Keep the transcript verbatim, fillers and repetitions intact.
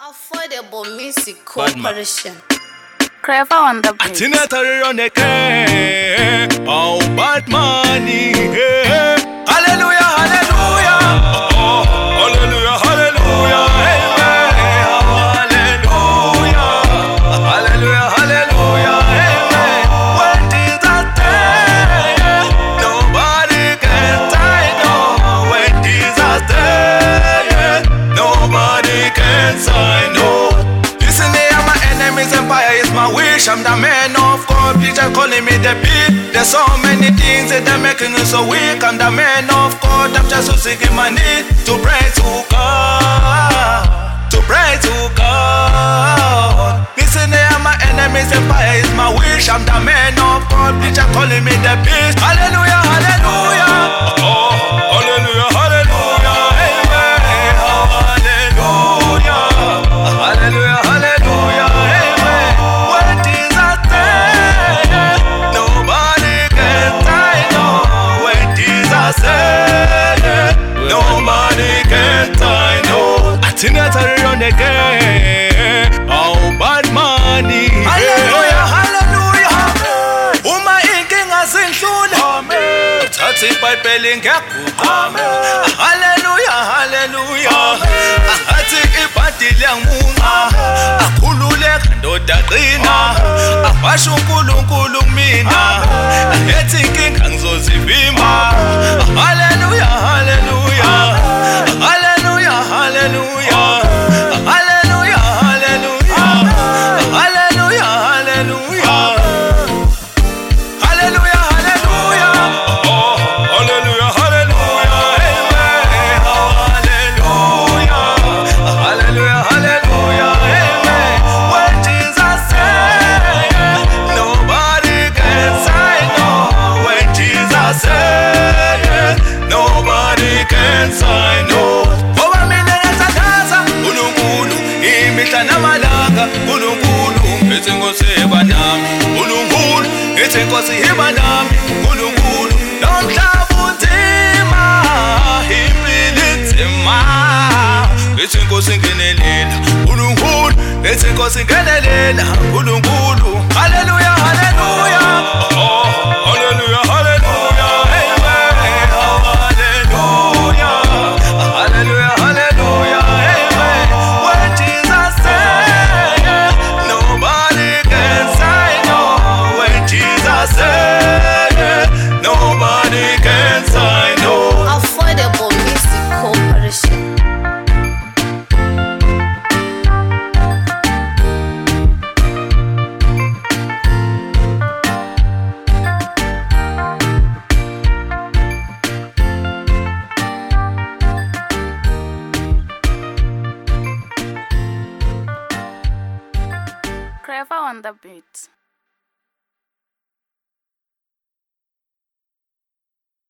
Affordable Music Corporation. Clever on the beat. Atina on the care. Oh, bad money. Yeah. Hallelujah, hallelujah. Oh, hallelujah, hallelujah. Amen. Hallelujah. Hallelujah, hallelujah. Amen. When Jesus there, nobody can tie no. When Jesus there, nobody can sign no. Listen, they are my enemies, empire is my wish. I'm the man of God, preacher calling me the beat. There's so many things that they're making me so weak. I'm the man of God, I'm just so seeking my need to pray to God, to pray to God. Listen, they are my enemies, empire is my wish. I'm the man of God, preacher calling me the beat. Hallelujah, hallelujah. Oh, hallelujah, hallelujah. Amen. Hallelujah, hallelujah, hallelujah. Amen. When Jesus there, nobody can tie no. When Jesus there, nobody can tie no. Atina on the game. Oh, bad money. Hallelujah, hallelujah. Uma inkinga zinhlula. Amen. Thatha iBhayibheli ngiyaguqa. Amen. Hallelujah, hallelujah. Athi ibhadile yangimunca. Akhululeka ndoda qina. Awasho uNkulunkulu kumina. Ethi inkinga ngizozivimba. Hallelujah, hallelujah. Hallelujah, hallelujah. Hallelujah, hallelujah. Hallelujah, hallelujah. Hallelujah, hallelujah. Oh, hallelujah, hallelujah. Amen. Hallelujah. Hallelujah, hallelujah. Amen. When Jesus said, nobody can say no. When Jesus said, nobody can say no. Ngoba mina ngiyathandaza uNkulunkulu imihla namalanga. uNkulunkulu ethi Nkosi iba nami. uNkulunkulu ethi Nkosi iba nami. uNkulunkulu nomhlaba unzima, impilo inzima. Ethi Nkosi ngenelela. uNkulunkulu ethi Nkosi ngenelela. uNkulunkulu. Hallelujah, hallelujah. Oh, hallelujah, hallelujah. Amen. Hallelujah. Hallelujah, hallelujah. Amen. When Jesus said, nobody can say no. When Jesus said, nobody can say no. Affordable Music Corporation. Clever on the beat.